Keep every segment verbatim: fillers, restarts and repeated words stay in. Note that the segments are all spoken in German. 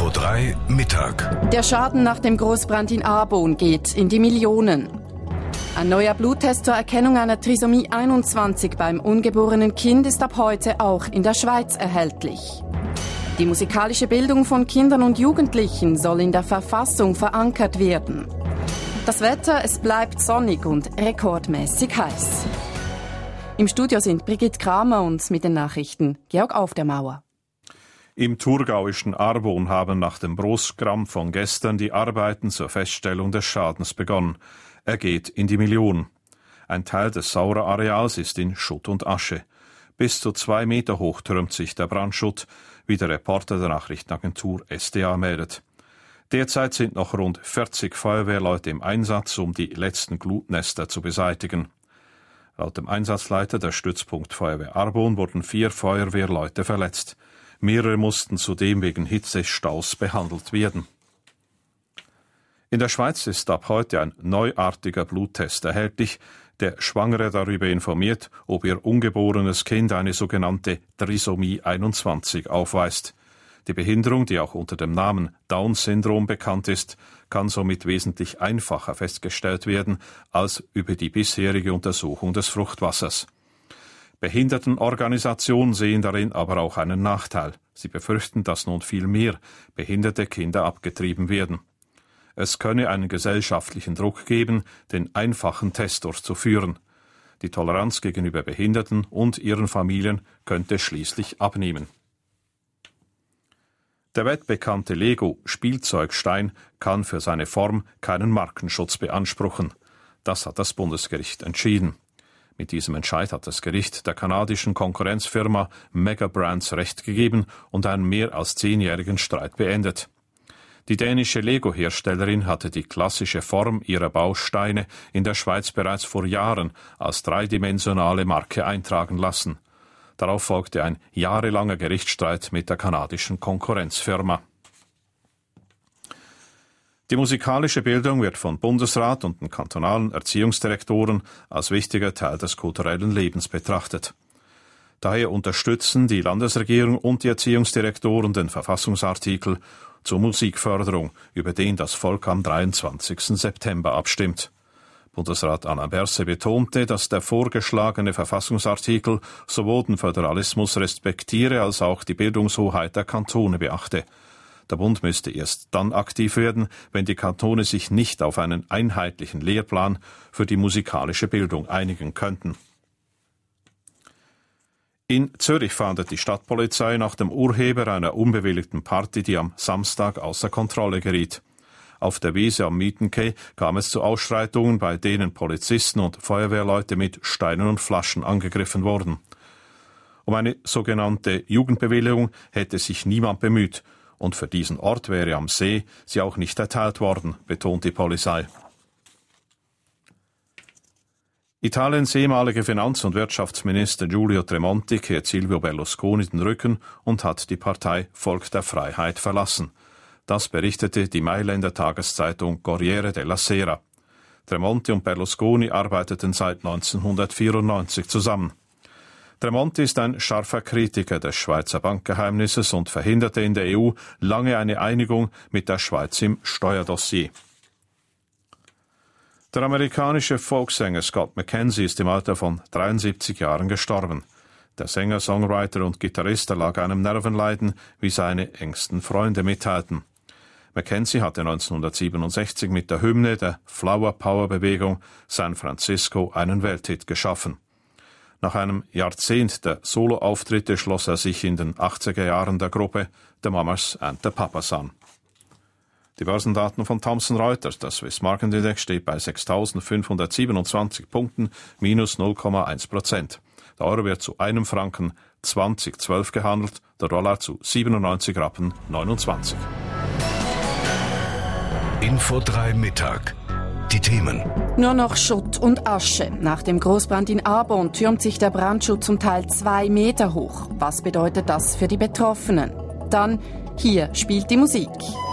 Info drei Mittag. Der Schaden nach dem Großbrand in Arbon geht in die Millionen. Ein neuer Bluttest zur Erkennung einer Trisomie einundzwanzig beim ungeborenen Kind ist ab heute auch in der Schweiz erhältlich. Die musikalische Bildung von Kindern und Jugendlichen soll in der Verfassung verankert werden. Das Wetter, es bleibt sonnig und rekordmäßig heiß. Im Studio sind Brigitte Kramer und mit den Nachrichten Georg Auf der Mauer. Im thurgauischen Arbon haben nach dem Großbrand von gestern die Arbeiten zur Feststellung des Schadens begonnen. Er geht in die Millionen. Ein Teil des Saura-Areals ist in Schutt und Asche. Bis zu zwei Meter hoch türmt sich der Brandschutt, wie der Reporter der Nachrichtenagentur S D A meldet. Derzeit sind noch rund vierzig Feuerwehrleute im Einsatz, um die letzten Glutnester zu beseitigen. Laut dem Einsatzleiter der Stützpunkt Feuerwehr Arbon wurden vier Feuerwehrleute verletzt. Mehrere mussten zudem wegen Hitzestaus behandelt werden. In der Schweiz ist ab heute ein neuartiger Bluttest erhältlich, der Schwangere darüber informiert, ob ihr ungeborenes Kind eine sogenannte Trisomie einundzwanzig aufweist. Die Behinderung, die auch unter dem Namen Down-Syndrom bekannt ist, kann somit wesentlich einfacher festgestellt werden als über die bisherige Untersuchung des Fruchtwassers. Behindertenorganisationen sehen darin aber auch einen Nachteil. Sie befürchten, dass nun viel mehr behinderte Kinder abgetrieben werden. Es könne einen gesellschaftlichen Druck geben, den einfachen Test durchzuführen. Die Toleranz gegenüber Behinderten und ihren Familien könnte schließlich abnehmen. Der weltbekannte Lego-Spielzeugstein kann für seine Form keinen Markenschutz beanspruchen. Das hat das Bundesgericht entschieden. Mit diesem Entscheid hat das Gericht der kanadischen Konkurrenzfirma Mega Brands Recht gegeben und einen mehr als zehnjährigen Streit beendet. Die dänische Lego-Herstellerin hatte die klassische Form ihrer Bausteine in der Schweiz bereits vor Jahren als dreidimensionale Marke eintragen lassen. Darauf folgte ein jahrelanger Gerichtsstreit mit der kanadischen Konkurrenzfirma. Die musikalische Bildung wird von Bundesrat und den kantonalen Erziehungsdirektoren als wichtiger Teil des kulturellen Lebens betrachtet. Daher unterstützen die Landesregierung und die Erziehungsdirektoren den Verfassungsartikel zur Musikförderung, über den das Volk am dreiundzwanzigsten September abstimmt. Bundesrat Alain Berset betonte, dass der vorgeschlagene Verfassungsartikel sowohl den Föderalismus respektiere als auch die Bildungshoheit der Kantone beachte. Der Bund müsste erst dann aktiv werden, wenn die Kantone sich nicht auf einen einheitlichen Lehrplan für die musikalische Bildung einigen könnten. In Zürich fahndet die Stadtpolizei nach dem Urheber einer unbewilligten Party, die am Samstag außer Kontrolle geriet. Auf der Wiese am Mietenkei kam es zu Ausschreitungen, bei denen Polizisten und Feuerwehrleute mit Steinen und Flaschen angegriffen wurden. Um eine sogenannte Jugendbewilligung hätte sich niemand bemüht, und für diesen Ort wäre am See sie auch nicht erteilt worden, betont die Polizei. Italiens ehemaliger Finanz- und Wirtschaftsminister Giulio Tremonti kehrt Silvio Berlusconi den Rücken und hat die Partei Volk der Freiheit verlassen. Das berichtete die Mailänder Tageszeitung Corriere della Sera. Tremonti und Berlusconi arbeiteten seit neunzehnhundertvierundneunzig zusammen. Tremonti ist ein scharfer Kritiker des Schweizer Bankgeheimnisses und verhinderte in der E U lange eine Einigung mit der Schweiz im Steuerdossier. Der amerikanische Folksänger Scott McKenzie ist im Alter von dreiundsiebzig Jahren gestorben. Der Sänger, Songwriter und Gitarrist erlag einem Nervenleiden, wie seine engsten Freunde mitteilten. McKenzie hatte neunzehnhundertsiebenundsechzig mit der Hymne der Flower Power Bewegung San Francisco einen Welthit geschaffen. Nach einem Jahrzehnt der Soloauftritte schloss er sich in den achtziger Jahren der Gruppe The Mamas and the Papas an. Die Börsendaten von Thomson Reuters. Der Swiss Market Index steht bei sechstausendfünfhundertsiebenundzwanzig Punkten, minus null Komma eins Prozent. Der Euro wird zu einem Franken zwanzig Komma zwölf gehandelt, der Dollar zu siebenundneunzig Rappen neunundzwanzig. Info drei Mittag. Die Themen. Nur noch Schutt und Asche. Nach dem Großbrand in Arbon türmt sich der Brandschutt zum Teil zwei Meter hoch. Was bedeutet das für die Betroffenen? Dann, hier spielt die Musik.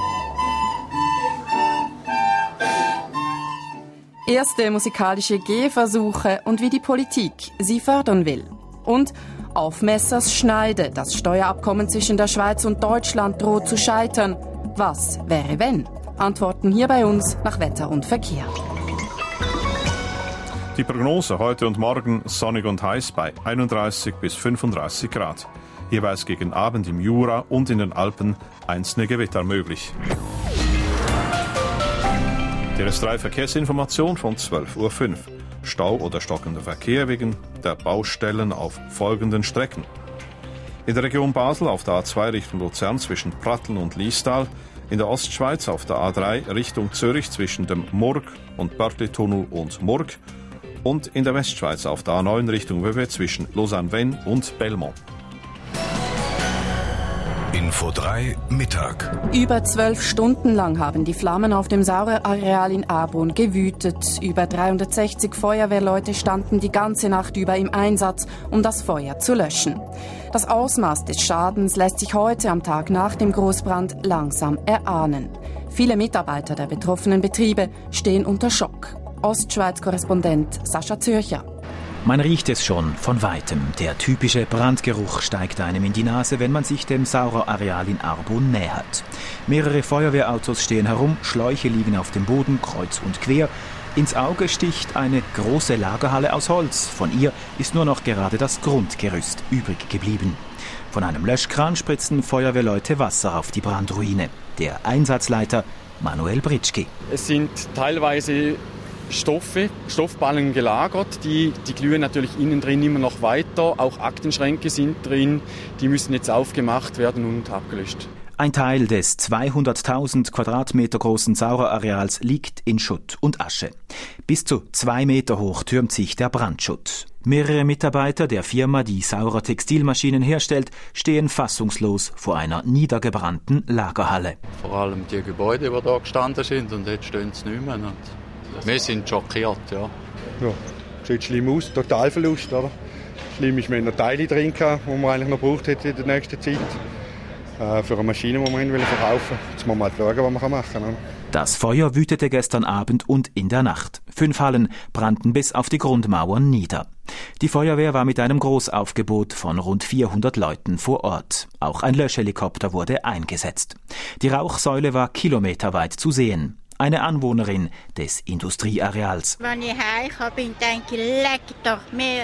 Erste musikalische Gehversuche und wie die Politik sie fördern will. Und auf Messers Schneide. Das Steuerabkommen zwischen der Schweiz und Deutschland droht zu scheitern. Was wäre wenn? Antworten hier bei uns nach Wetter und Verkehr. Die Prognose heute und morgen sonnig und heiß bei einunddreißig bis fünfunddreißig Grad. Jeweils gegen Abend im Jura und in den Alpen einzelne Gewitter möglich. Die R S drei Verkehrsinformation von zwölf Uhr fünf. Stau oder stockender Verkehr wegen der Baustellen auf folgenden Strecken. In der Region Basel auf der A zwei Richtung Luzern zwischen Pratteln und Liestal. In der Ostschweiz auf der A drei Richtung Zürich zwischen dem Murg und Börtli-Tunnel und Murg. Und in der Westschweiz auf der A neun Richtung Wöwe zwischen Lausanne-Vennes und Belmont. Info drei Mittag. Über zwölf Stunden lang haben die Flammen auf dem Saurerareal in Arbon gewütet. Über dreihundertsechzig Feuerwehrleute standen die ganze Nacht über im Einsatz, um das Feuer zu löschen. Das Ausmaß des Schadens lässt sich heute am Tag nach dem Großbrand langsam erahnen. Viele Mitarbeiter der betroffenen Betriebe stehen unter Schock. Ostschweiz-Korrespondent Sascha Zürcher. Man riecht es schon von Weitem. Der typische Brandgeruch steigt einem in die Nase, wenn man sich dem Saurerareal in Arbon nähert. Mehrere Feuerwehrautos stehen herum, Schläuche liegen auf dem Boden, kreuz und quer. Ins Auge sticht eine große Lagerhalle aus Holz. Von ihr ist nur noch gerade das Grundgerüst übrig geblieben. Von einem Löschkran spritzen Feuerwehrleute Wasser auf die Brandruine. Der Einsatzleiter Manuel Britschki. Es sind teilweise Stoffe, Stoffballen gelagert, die, die glühen natürlich innen drin immer noch weiter. Auch Aktenschränke sind drin, die müssen jetzt aufgemacht werden und abgelöscht. Ein Teil des zweihunderttausend Quadratmeter großen Saurerareals liegt in Schutt und Asche. Bis zu zwei Meter hoch türmt sich der Brandschutt. Mehrere Mitarbeiter der Firma, die Saurer Textilmaschinen herstellt, stehen fassungslos vor einer niedergebrannten Lagerhalle. Vor allem die Gebäude, die da gestanden sind, und jetzt stehen sie nicht mehr. Wir sind schockiert, ja. Ja, sieht schlimm aus, Totalverlust, oder? Schlimm ist, wir haben noch Teile drin, die man eigentlich noch braucht hätte in der nächsten Zeit. Äh, für eine Maschine, die wir verkaufen wollen. Jetzt müssen wir mal schauen, was man machen kann. Das Feuer wütete gestern Abend und in der Nacht. Fünf Hallen brannten bis auf die Grundmauern nieder. Die Feuerwehr war mit einem Großaufgebot von rund vierhundert Leuten vor Ort. Auch ein Löschhelikopter wurde eingesetzt. Die Rauchsäule war kilometerweit zu sehen. Eine Anwohnerin des Industrieareals. Wenn ich heimkomme, denke ich, leck doch mir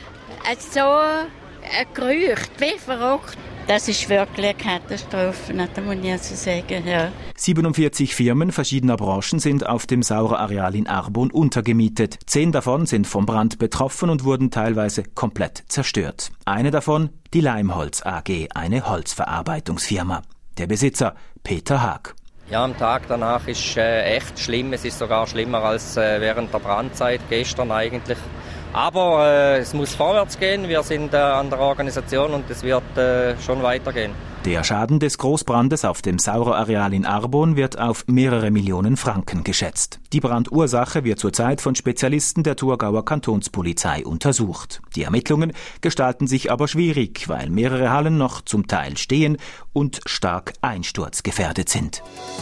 so ein Gerücht, wie verrückt. Das ist wirklich eine Katastrophe, das muss ich also sagen, ja. siebenundvierzig Firmen verschiedener Branchen sind auf dem Saurerareal in Arbon untergemietet. Zehn davon sind vom Brand betroffen und wurden teilweise komplett zerstört. Eine davon, die Leimholz A G, eine Holzverarbeitungsfirma. Der Besitzer Peter Haag. Ja, am Tag danach ist äh, echt schlimm. Es ist sogar schlimmer als äh, während der Brandzeit, gestern eigentlich. Aber äh, es muss vorwärts gehen. Wir sind äh, an der Organisation und es wird äh, schon weitergehen. Der Schaden des Großbrandes auf dem Saurerareal in Arbon wird auf mehrere Millionen Franken geschätzt. Die Brandursache wird zurzeit von Spezialisten der Thurgauer Kantonspolizei untersucht. Die Ermittlungen gestalten sich aber schwierig, weil mehrere Hallen noch zum Teil stehen und stark einsturzgefährdet sind.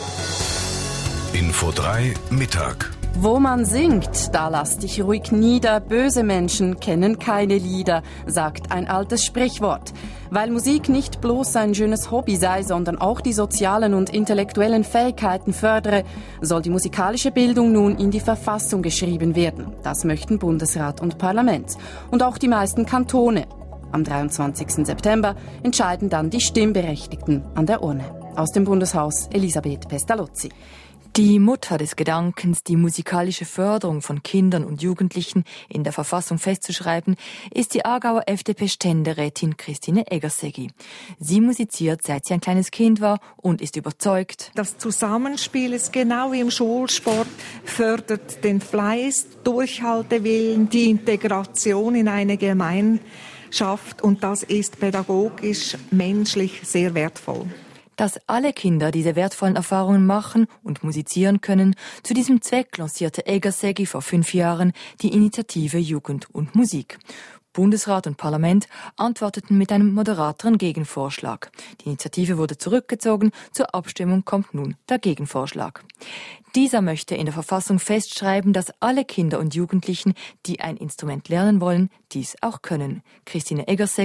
Info drei Mittag. Wo man singt, da lass dich ruhig nieder, böse Menschen kennen keine Lieder, sagt ein altes Sprichwort. Weil Musik nicht bloß ein schönes Hobby sei, sondern auch die sozialen und intellektuellen Fähigkeiten fördere, soll die musikalische Bildung nun in die Verfassung geschrieben werden. Das möchten Bundesrat und Parlament und auch die meisten Kantone. Am dreiundzwanzigsten September entscheiden dann die Stimmberechtigten an der Urne. Aus dem Bundeshaus Elisabeth Pestalozzi. Die Mutter des Gedankens, die musikalische Förderung von Kindern und Jugendlichen in der Verfassung festzuschreiben, ist die Aargauer F D P-Ständerätin Christine Eggerseggi. Sie musiziert, seit sie ein kleines Kind war und ist überzeugt. Das Zusammenspiel ist genau wie im Schulsport, fördert den Fleiß, Durchhaltewillen, die Integration in eine Gemeinschaft und das ist pädagogisch, menschlich sehr wertvoll. Dass alle Kinder diese wertvollen Erfahrungen machen und musizieren können, zu diesem Zweck lancierte Eggerseggi vor fünf Jahren die Initiative Jugend und Musik. Bundesrat und Parlament antworteten mit einem moderateren Gegenvorschlag. Die Initiative wurde zurückgezogen, zur Abstimmung kommt nun der Gegenvorschlag. Dieser möchte in der Verfassung festschreiben, dass alle Kinder und Jugendlichen, die ein Instrument lernen wollen, dies auch können. Christine Eggerseggi.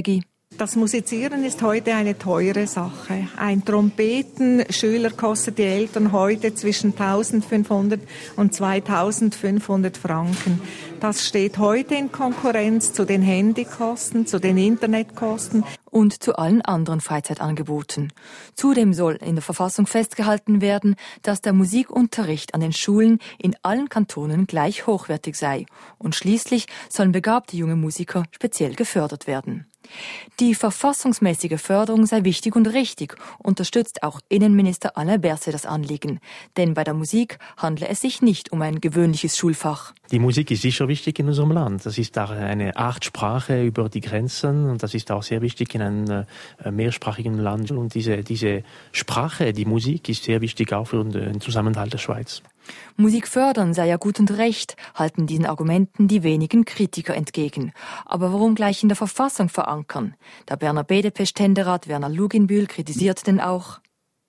Das Musizieren ist heute eine teure Sache. Ein Trompetenschüler kostet die Eltern heute zwischen eintausendfünfhundert und zweitausendfünfhundert Franken. Das steht heute in Konkurrenz zu den Handykosten, zu den Internetkosten und zu allen anderen Freizeitangeboten. Zudem soll in der Verfassung festgehalten werden, dass der Musikunterricht an den Schulen in allen Kantonen gleich hochwertig sei. Und schließlich sollen begabte junge Musiker speziell gefördert werden. Die verfassungsmäßige Förderung sei wichtig und richtig, unterstützt auch Innenminister Alain Berset das Anliegen. Denn bei der Musik handle es sich nicht um ein gewöhnliches Schulfach. Die Musik ist sicher wichtig in unserem Land. Das ist auch eine Art Sprache über die Grenzen und das ist auch sehr wichtig in einem äh, mehrsprachigen Land. Und diese, diese Sprache, die Musik, ist sehr wichtig auch für den Zusammenhalt der Schweiz. Musik fördern sei ja gut und recht, halten diesen Argumenten die wenigen Kritiker entgegen. Aber warum gleich in der Verfassung verankern? Der Berner B D P-Ständerat Werner Luginbühl kritisiert denn auch.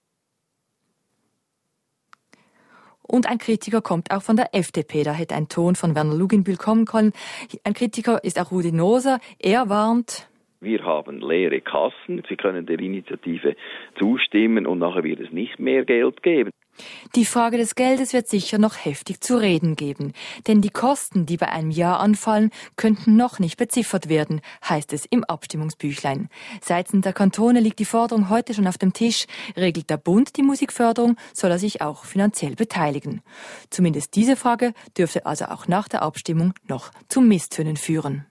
Und ein Kritiker kommt auch von der F D P. Da hätte ein Ton von Werner Luginbühl kommen können. Ein Kritiker ist auch Rudi Noser. Er warnt: Wir haben leere Kassen. Sie können der Initiative zustimmen und nachher wird es nicht mehr Geld geben. Die Frage des Geldes wird sicher noch heftig zu reden geben. Denn die Kosten, die bei einem Jahr anfallen, könnten noch nicht beziffert werden, heißt es im Abstimmungsbüchlein. Seitens der Kantone liegt die Forderung heute schon auf dem Tisch. Regelt der Bund die Musikförderung, soll er sich auch finanziell beteiligen. Zumindest diese Frage dürfte also auch nach der Abstimmung noch zu Misstönen führen.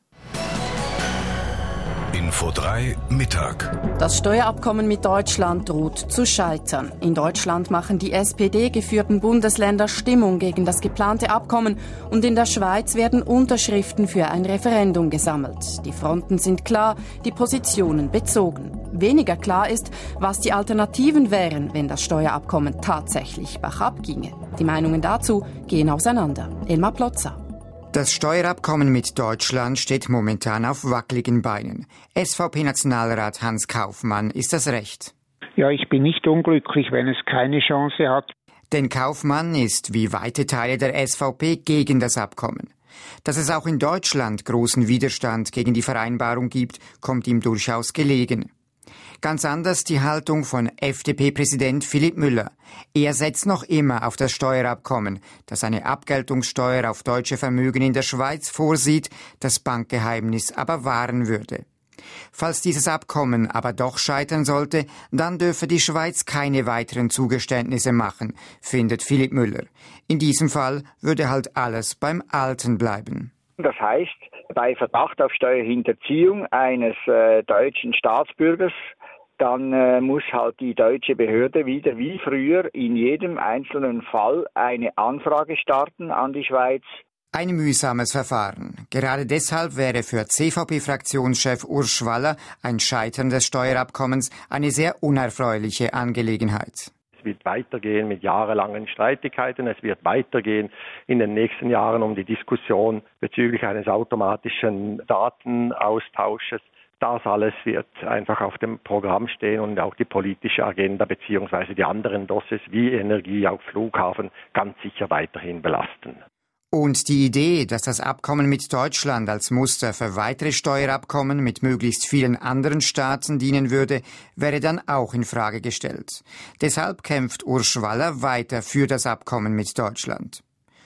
Info drei Mittag. Das Steuerabkommen mit Deutschland droht zu scheitern. In Deutschland machen die S P D-geführten Bundesländer Stimmung gegen das geplante Abkommen und in der Schweiz werden Unterschriften für ein Referendum gesammelt. Die Fronten sind klar, die Positionen bezogen. Weniger klar ist, was die Alternativen wären, wenn das Steuerabkommen tatsächlich bergab ginge. Die Meinungen dazu gehen auseinander. Elmar Plotzer. Das Steuerabkommen mit Deutschland steht momentan auf wackeligen Beinen. S V P-Nationalrat Hans Kaufmann ist das recht. Ja, ich bin nicht unglücklich, wenn es keine Chance hat. Denn Kaufmann ist, wie weite Teile der S V P, gegen das Abkommen. Dass es auch in Deutschland großen Widerstand gegen die Vereinbarung gibt, kommt ihm durchaus gelegen. Ganz anders die Haltung von F D P-Präsident Philipp Müller. Er setzt noch immer auf das Steuerabkommen, das eine Abgeltungssteuer auf deutsche Vermögen in der Schweiz vorsieht, das Bankgeheimnis aber wahren würde. Falls dieses Abkommen aber doch scheitern sollte, dann dürfe die Schweiz keine weiteren Zugeständnisse machen, findet Philipp Müller. In diesem Fall würde halt alles beim Alten bleiben. Das heißt, bei Verdacht auf Steuerhinterziehung eines äh, deutschen Staatsbürgers, dann äh, muss halt die deutsche Behörde wieder wie früher in jedem einzelnen Fall eine Anfrage starten an die Schweiz. Ein mühsames Verfahren. Gerade deshalb wäre für C V P-Fraktionschef Urs Schwaller ein Scheitern des Steuerabkommens eine sehr unerfreuliche Angelegenheit. Es wird weitergehen mit jahrelangen Streitigkeiten. Es wird weitergehen in den nächsten Jahren um die Diskussion bezüglich eines automatischen Datenaustausches. Das alles wird einfach auf dem Programm stehen und auch die politische Agenda bzw. die anderen Dossiers wie Energie, auch Flughafen ganz sicher weiterhin belasten. Und die Idee, dass das Abkommen mit Deutschland als Muster für weitere Steuerabkommen mit möglichst vielen anderen Staaten dienen würde, wäre dann auch in Frage gestellt. Deshalb kämpft Urs Schwaller weiter für das Abkommen mit Deutschland.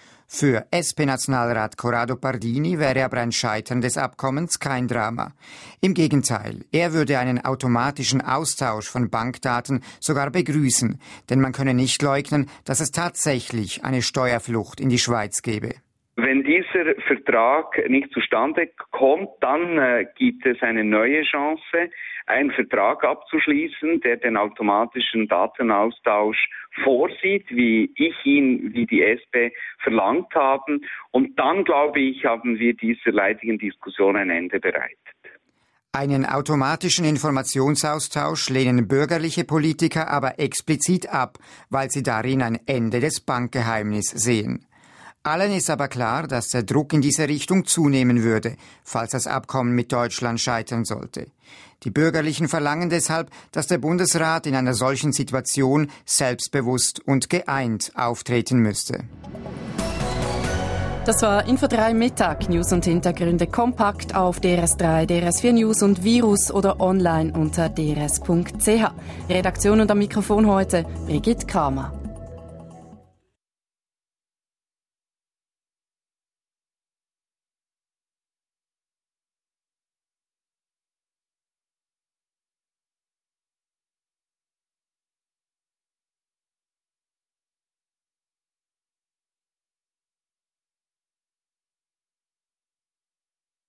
Für S P-Nationalrat Corrado Pardini wäre aber ein Scheitern des Abkommens kein Drama. Im Gegenteil, er würde einen automatischen Austausch von Bankdaten sogar begrüßen, denn man könne nicht leugnen, dass es tatsächlich eine Steuerflucht in die Schweiz gebe. Wenn dieser Vertrag nicht zustande kommt, dann äh, gibt es eine neue Chance, einen Vertrag abzuschließen, der den automatischen Datenaustausch vorsieht, wie ich ihn, wie die S P verlangt haben. Und dann, glaube ich, haben wir dieser leidigen Diskussion ein Ende bereitet. Einen automatischen Informationsaustausch lehnen bürgerliche Politiker aber explizit ab, weil sie darin ein Ende des Bankgeheimnisses sehen. Allen ist aber klar, dass der Druck in diese Richtung zunehmen würde, falls das Abkommen mit Deutschland scheitern sollte. Die Bürgerlichen verlangen deshalb, dass der Bundesrat in einer solchen Situation selbstbewusst und geeint auftreten müsste. Das war Info drei Mittag. News und Hintergründe kompakt auf D R S drei, D R S vier News und Virus oder online unter d r s punkt c h. Redaktion und am Mikrofon heute Brigitte Kramer.